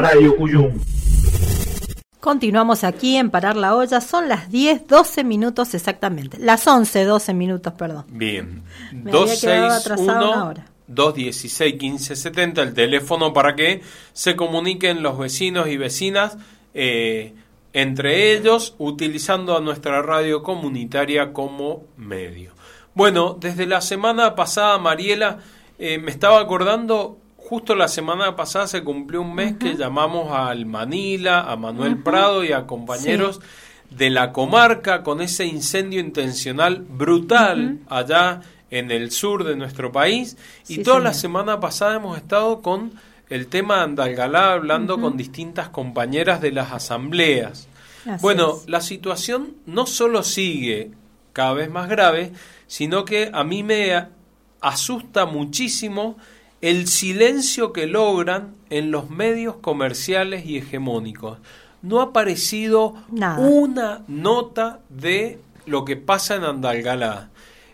Radio Cuyum. Continuamos aquí en Parar la Olla, son las 10:12 minutos exactamente, las 11:12 minutos, perdón. Bien, Me había quedado atrasada una hora. 216-1570, el teléfono para que se comuniquen los vecinos y vecinas entre ellos, utilizando a nuestra radio comunitaria como medio. Bueno, desde la semana pasada, Mariela, me estaba acordando, justo la semana pasada se cumplió un mes que llamamos al Manila, a Manuel Prado y a compañeros de la comarca con ese incendio intencional brutal allá en el sur de nuestro país, y toda la semana pasada hemos estado con el tema de Andalgalá, hablando con distintas compañeras de las asambleas. La situación no solo sigue cada vez más grave, sino que a mí me asusta muchísimo el silencio que logran en los medios comerciales y hegemónicos. No ha aparecido una nota de lo que pasa en Andalgalá.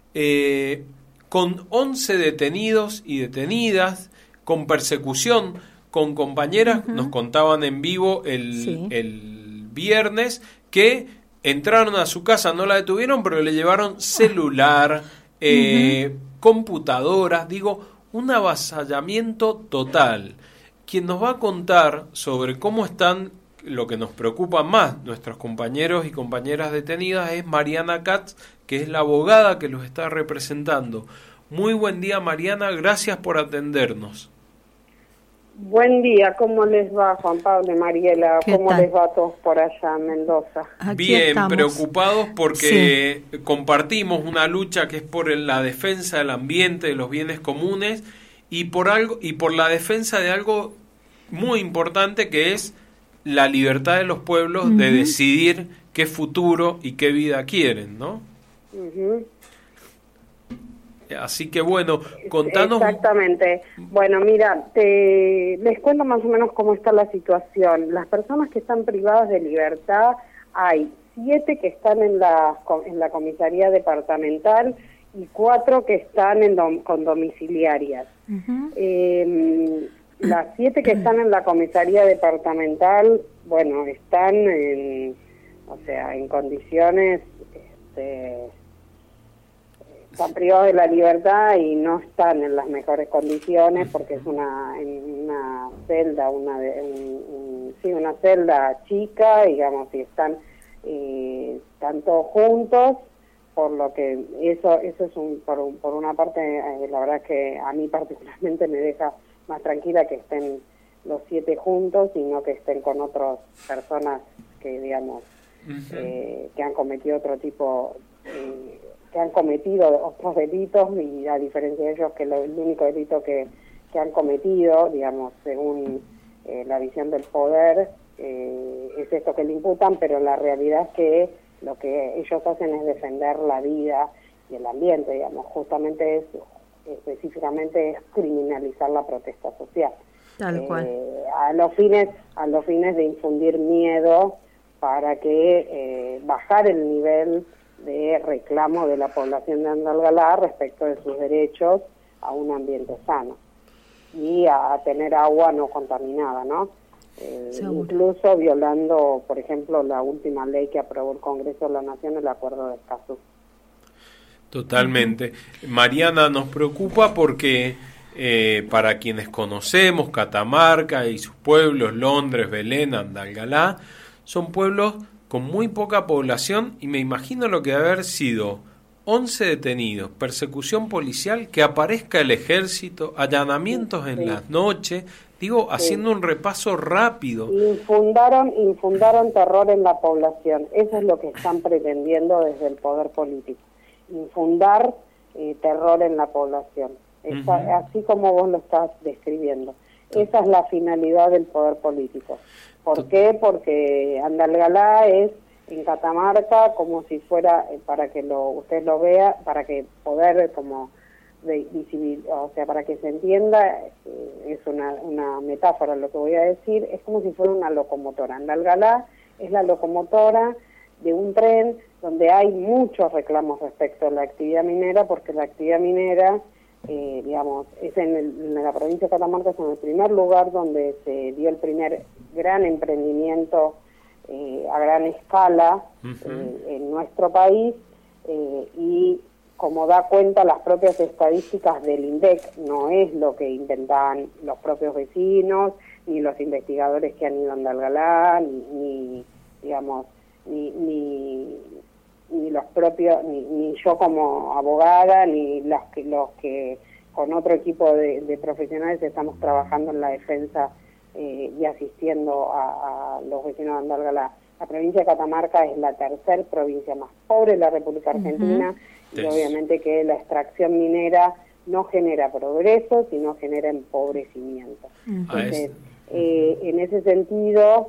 Con 11 detenidos y detenidas, con persecución, con compañeras, nos contaban en vivo el viernes que entraron a su casa, no la detuvieron, pero le llevaron celular, computadoras, un avasallamiento total. Quien nos va a contar sobre cómo están, lo que nos preocupa más, nuestros compañeros y compañeras detenidas, es Mariana Katz, que es la abogada que los está representando. Muy buen día, Mariana, gracias por atendernos. Buen día, ¿cómo les va, Juan Pablo y Mariela? ¿Cómo les va a todos por allá en Mendoza? Aquí estamos. Preocupados porque compartimos una lucha que es por la defensa del ambiente, de los bienes comunes y por la defensa de algo muy importante, que es la libertad de los pueblos de decidir qué futuro y qué vida quieren, ¿no? Así que bueno, contanos... Exactamente. Bueno, mira, les cuento más o menos cómo está la situación. Las personas que están privadas de libertad, hay 7 que están en la comisaría departamental y 4 que están con domiciliarias. Las 7 que están en la comisaría departamental, bueno, están en condiciones... están privados de la libertad y no están en las mejores condiciones, porque es una celda, una celda chica, digamos, y están todos juntos, por lo que eso es por una parte, la verdad es que a mí particularmente me deja más tranquila que estén los 7 juntos y no que estén con otras personas que, digamos, que han cometido otro tipo que han cometido otros delitos, y a diferencia de ellos, que el único delito que han cometido, digamos, según la visión del poder, es esto que le imputan, pero la realidad es que lo que ellos hacen es defender la vida y el ambiente, digamos, justamente específicamente es criminalizar la protesta social. Tal cual. A los fines de infundir miedo para que bajar el nivel de reclamo de la población de Andalgalá respecto de sus derechos a un ambiente sano y a tener agua no contaminada, ¿no? Incluso violando, por ejemplo, la última ley que aprobó el Congreso de la Nación, el Acuerdo de Escazú. Totalmente. Mariana, nos preocupa porque para quienes conocemos Catamarca y sus pueblos, Londres, Belén, Andalgalá, son pueblos con muy poca población, y me imagino lo que debe haber sido 11 detenidos, persecución policial, que aparezca el ejército, allanamientos en las noches, haciendo un repaso rápido. Infundaron terror en la población, eso es lo que están pretendiendo desde el poder político, infundar terror en la población, así como vos lo estás describiendo. Esa es la finalidad del poder político. ¿Por qué? Porque Andalgalá es en Catamarca como si fuera, para que usted lo vea, para que poder como para que se entienda, es una metáfora lo que voy a decir, es como si fuera una locomotora. Andalgalá es la locomotora de un tren donde hay muchos reclamos respecto a la actividad minera, porque la actividad minera digamos, es en la provincia de Catamarca, es en el primer lugar donde se dio el primer gran emprendimiento a gran escala en nuestro país, y como da cuenta las propias estadísticas del INDEC, no es lo que inventaban los propios vecinos, ni los investigadores que han ido a Andalgalá, ni digamos, ni los propios, ni yo como abogada, ni los que con otro equipo de profesionales estamos trabajando en la defensa y asistiendo a los vecinos de Andalgalá. La provincia de Catamarca es la tercer provincia más pobre de la República Argentina, y obviamente que la extracción minera no genera progreso, sino genera empobrecimiento. Entonces, en ese sentido,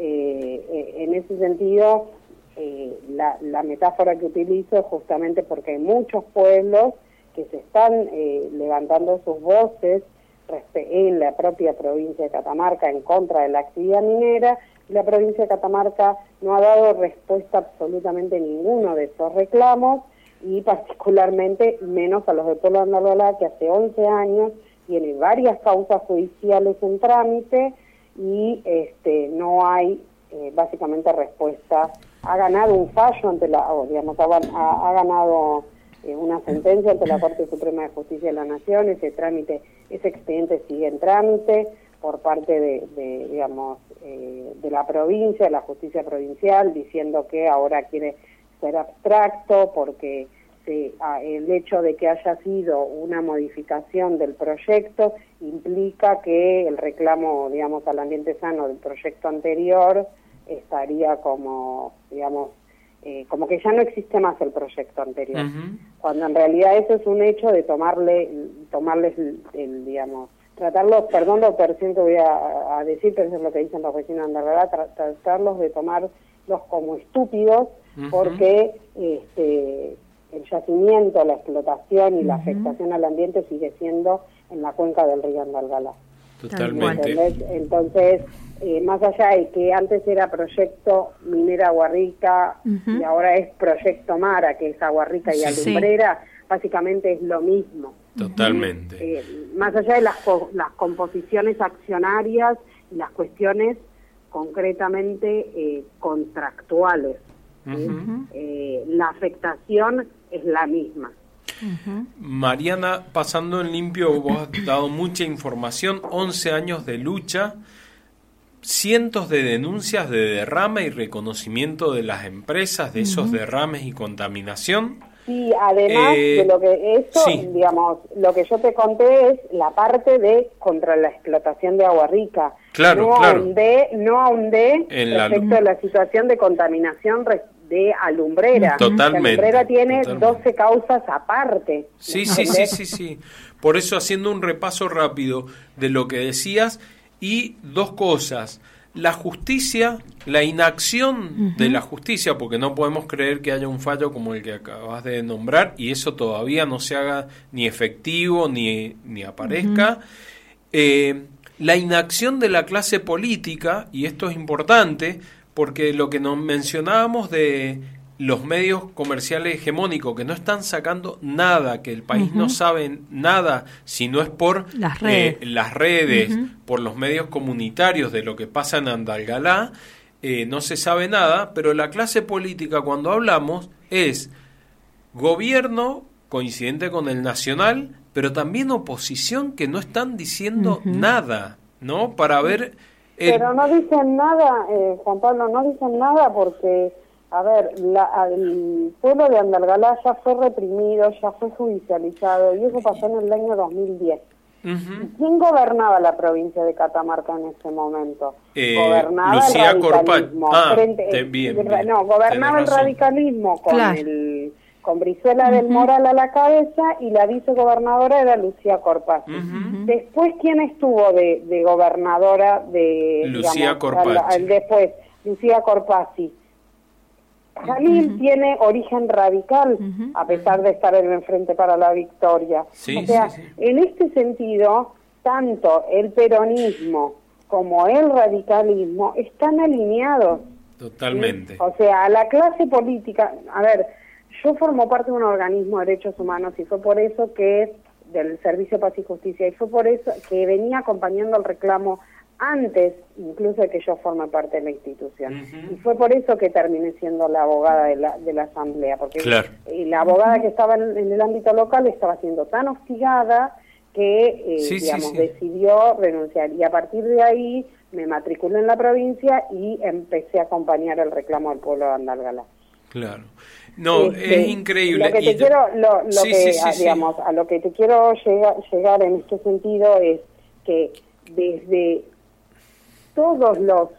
la metáfora que utilizo es justamente porque hay muchos pueblos que se están levantando sus voces en la propia provincia de Catamarca en contra de la actividad minera, y la provincia de Catamarca no ha dado respuesta absolutamente ninguno de esos reclamos, y particularmente menos a los del pueblo de Andalgalá, que hace 11 años tiene varias causas judiciales en trámite y no hay básicamente respuesta. Ha ganado un fallo ante ha ganado una sentencia ante la Corte Suprema de Justicia de la Nación. Ese expediente sigue en trámite por parte de la provincia, de la justicia provincial, diciendo que ahora quiere ser abstracto porque el hecho de que haya sido una modificación del proyecto implica que el reclamo, digamos, al ambiente sano del proyecto anterior estaría como que ya no existe más el proyecto anterior, cuando en realidad eso es un hecho de tomarles tratarlos, perdón la operación que voy a decir, pero eso es lo que dicen los vecinos de Andalgalá, tratarlos de tomarlos como estúpidos, porque el yacimiento, la explotación y la afectación al ambiente sigue siendo en la cuenca del río Andalgalá. Totalmente. Entonces, más allá de que antes era proyecto Minera Agua Rica y ahora es proyecto Mara, que es Agua Rica y Alumbrera, básicamente es lo mismo. Totalmente. Más allá de las composiciones accionarias y las cuestiones concretamente contractuales, la afectación es la misma. Mariana, pasando en limpio, vos has dado mucha información, 11 años de lucha, cientos de denuncias de derrame y reconocimiento de las empresas de esos derrames y contaminación. Sí, además de lo que digamos, lo que yo te conté es la parte de contra la explotación de Agua Rica. Claro. No ahondé respecto a la situación de contaminación de Alumbrera. Totalmente. Alumbrera tiene 12 causas aparte. Sí. Por eso, haciendo un repaso rápido de lo que decías, y dos cosas. La justicia, la inacción de la justicia, porque no podemos creer que haya un fallo como el que acabas de nombrar, y eso todavía no se haga ni efectivo ni aparezca. La inacción de la clase política, y esto es importante, porque lo que nos mencionábamos de los medios comerciales hegemónicos que no están sacando nada, que el país no sabe nada, si no es por las redes, por los medios comunitarios de lo que pasa en Andalgalá, no se sabe nada, pero la clase política, cuando hablamos, es gobierno coincidente con el nacional, pero también oposición que no están diciendo nada, ¿no? Para ver... Pero no dicen nada, Juan Pablo, no dicen nada porque, a ver, el pueblo de Andalgalá ya fue reprimido, ya fue judicializado, y eso pasó en el año 2010. ¿Quién gobernaba la provincia de Catamarca en ese momento? Gobernaba Lucía el radicalismo. Gobernaba el radicalismo con Brizuela del Moral a la cabeza, y la vicegobernadora era Lucía Corpazzi. Después, ¿quién estuvo de gobernadora de Lucía Corpazzi? Después, Lucía Corpazzi. Jalil tiene origen radical, a pesar de estar en el Frente para la Victoria. En este sentido, tanto el peronismo como el radicalismo están alineados. Totalmente. O sea, la clase política... A ver, yo formo parte de un organismo de derechos humanos y fue por eso que del Servicio Paz y Justicia, y fue por eso que venía acompañando el reclamo antes incluso de que yo forme parte de la institución. Y fue por eso que terminé siendo la abogada de la asamblea, porque la abogada que estaba en el ámbito local estaba siendo tan hostigada que decidió renunciar, y a partir de ahí me matriculé en la provincia y empecé a acompañar el reclamo del pueblo de Andalgalá. Claro. No, es increíble. Lo que te quiero, digamos, a lo que te quiero llegar en este sentido es que desde todos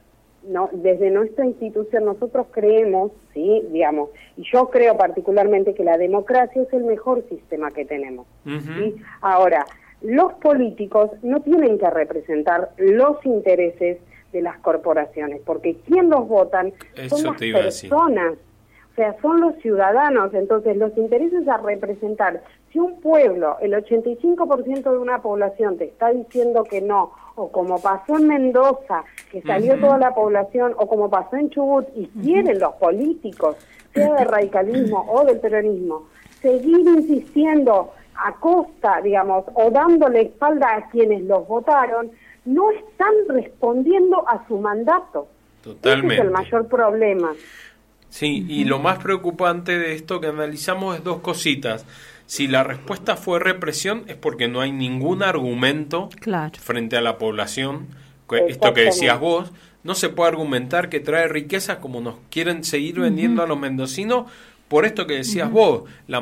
desde nuestra institución nosotros creemos, sí, digamos, y yo creo particularmente que la democracia es el mejor sistema que tenemos. ¿Sí? Ahora, los políticos no tienen que representar los intereses de las corporaciones, porque quien los votan son las personas. O sea, son los ciudadanos. Entonces los intereses a representar, si un pueblo, el 85% de una población te está diciendo que no, o como pasó en Mendoza, que salió toda la población, o como pasó en Chubut, y quieren los políticos, sea del radicalismo o del peronismo, seguir insistiendo a costa, digamos, o dándole espalda a quienes los votaron, no están respondiendo a su mandato. Totalmente. Ese es el mayor problema. Sí, y lo más preocupante de esto que analizamos es dos cositas. Si la respuesta fue represión, es porque no hay ningún argumento frente a la población. Esto que decías vos, no se puede argumentar que trae riqueza como nos quieren seguir vendiendo a los mendocinos. Por esto que decías vos,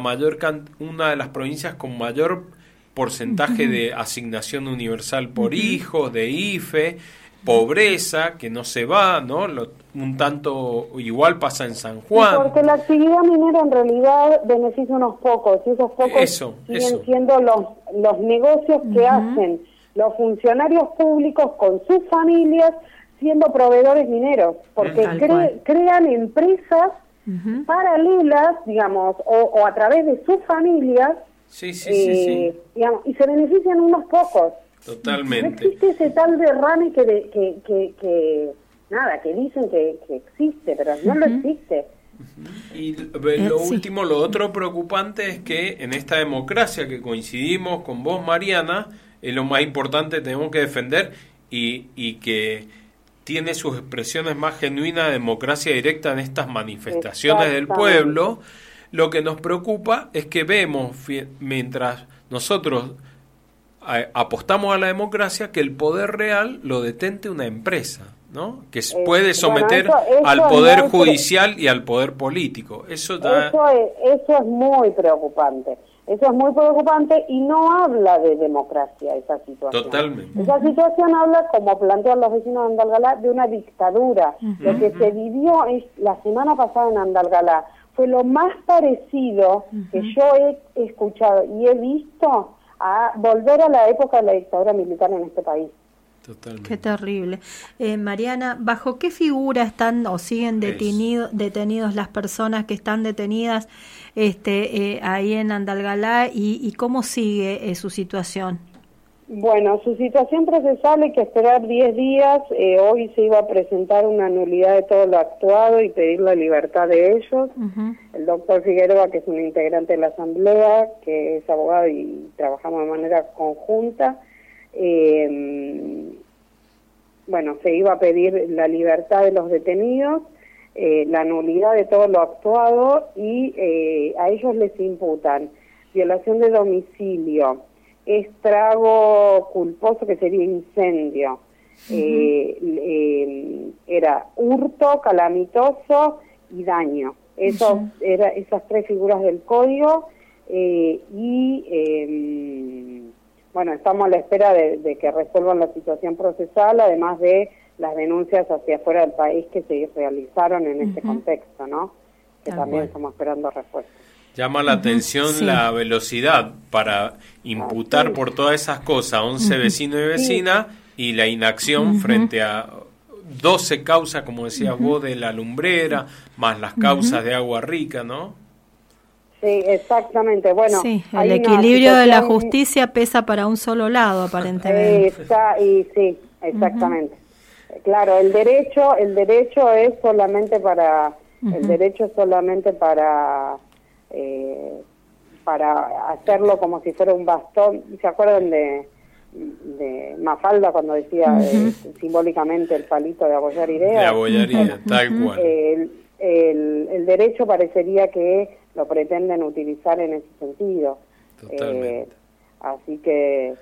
una de las provincias con mayor porcentaje de asignación universal por hijos, de IFE, pobreza que no se va, ¿no? Un tanto igual pasa en San Juan. Sí, porque la actividad minera en realidad beneficia a unos pocos, y esos pocos siguen siendo los negocios que hacen los funcionarios públicos con sus familias siendo proveedores mineros, porque crean empresas paralelas, digamos, o a través de sus familias, digamos, y se benefician unos pocos. Totalmente. No existe ese tal derrame que dicen que existe, pero no lo existe. Y lo último, lo otro preocupante es que en esta democracia que coincidimos con vos, Mariana, es lo más importante, tenemos que defender, y que tiene sus expresiones más genuinas de democracia directa en estas manifestaciones del pueblo. Lo que nos preocupa es que vemos, mientras nosotros apostamos a la democracia, que el poder real lo detente una empresa, ¿no? Que puede someter al poder judicial y al poder político. Eso es muy preocupante. Eso es muy preocupante y no habla de democracia esa situación. Totalmente. Esa situación habla, como plantean los vecinos de Andalgalá, de una dictadura. Lo que se vivió la semana pasada en Andalgalá fue lo más parecido que yo he escuchado y he visto a volver a la época de la dictadura militar en este país. Totalmente. Qué terrible. Mariana, ¿bajo qué figura están o siguen detenidos las personas que están detenidas ahí en Andalgalá, y cómo sigue su situación? Bueno, su situación procesal hay que esperar 10 días. Hoy se iba a presentar una nulidad de todo lo actuado y pedir la libertad de ellos. El doctor Figueroa, que es un integrante de la asamblea, que es abogado y trabajamos de manera conjunta, bueno, se iba a pedir la libertad de los detenidos, la nulidad de todo lo actuado, y a ellos les imputan violación de domicilio, estrago culposo, que sería incendio, era hurto calamitoso y daño. Esas tres figuras del código, bueno, estamos a la espera de que resuelvan la situación procesal, además de las denuncias hacia afuera del país que se realizaron en este contexto, ¿no? Que también estamos esperando respuesta. Llama la atención la velocidad para imputar por todas esas cosas a 11 vecinos y vecinas, y la inacción frente a 12 causas, como decías vos, de la lumbrera, más las causas de Agua Rica, ¿no? Sí, exactamente. Bueno, el equilibrio de la justicia pesa para un solo lado, aparentemente. Sí, exactamente. Claro, el derecho es solamente para para hacerlo como si fuera un bastón. ¿Se acuerdan de Mafalda cuando decía simbólicamente el palito de apoyar ideas? De apoyar ideas, tal cual. El derecho parecería que lo pretenden utilizar en ese sentido. Totalmente. Así que,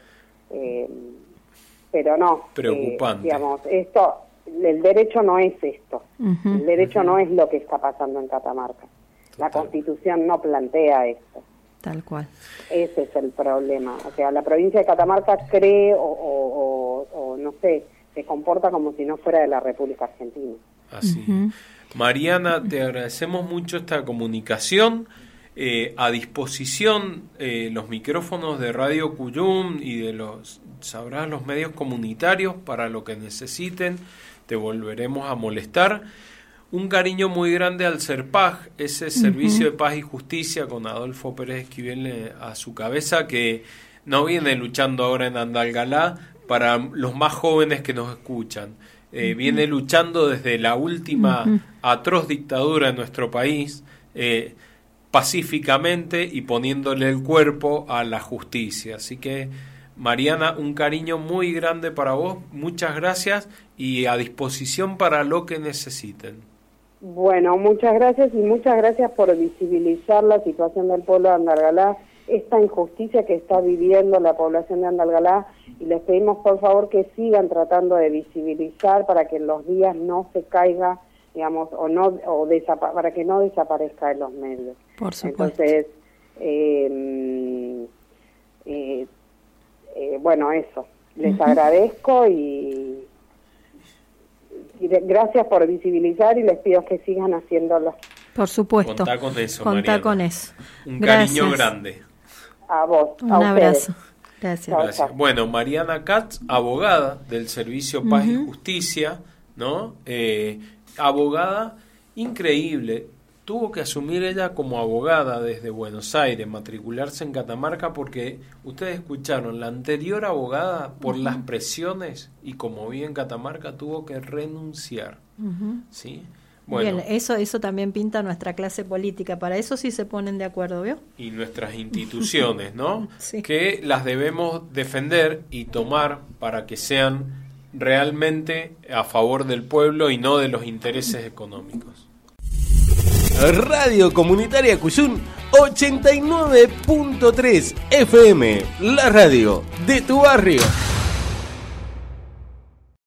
pero no. Preocupante. Digamos, el derecho no es esto. El derecho no es lo que está pasando en Catamarca. La Constitución no plantea esto. Tal cual. Ese es el problema. O sea, la provincia de Catamarca cree o no sé, se comporta como si no fuera de la República Argentina. Así. Mariana, te agradecemos mucho esta comunicación. A disposición los micrófonos de Radio Cuyum y de los medios comunitarios para lo que necesiten. Te volveremos a molestar. Un cariño muy grande al CERPAJ, ese Servicio de Paz y Justicia con Adolfo Pérez Esquivel a su cabeza, que no viene luchando ahora en Andalgalá para los más jóvenes que nos escuchan. Viene luchando desde la última atroz dictadura en nuestro país, pacíficamente y poniéndole el cuerpo a la justicia. Así que, Mariana, un cariño muy grande para vos, muchas gracias y a disposición para lo que necesiten. Bueno, muchas gracias y muchas gracias por visibilizar la situación del pueblo de Andalgalá, esta injusticia que está viviendo la población de Andalgalá, y les pedimos por favor que sigan tratando de visibilizar para que en los días no se caiga, digamos, para que no desaparezca de los medios. Por supuesto. Entonces, bueno, eso, les agradezco y gracias por visibilizar y les pido que sigan haciéndolo. Por supuesto. Contá con eso, Contá Mariana. con eso. Un Gracias. cariño grande. A vos. Un a abrazo. ustedes. Gracias. Gracias. Bueno, Mariana Katz, abogada del Servicio Paz y Justicia, ¿no? Abogada increíble. Tuvo que asumir ella como abogada desde Buenos Aires, matricularse en Catamarca, porque ustedes escucharon, la anterior abogada, por las presiones y como vive en Catamarca, tuvo que renunciar. ¿Sí? Bueno, Bien, eso también pinta nuestra clase política. Para eso sí se ponen de acuerdo, ¿vio? y nuestras instituciones, ¿no? Sí. Que las debemos defender y tomar para que sean realmente a favor del pueblo y no de los intereses económicos. Radio Comunitaria Cuyum 89.3 FM, la radio de tu barrio.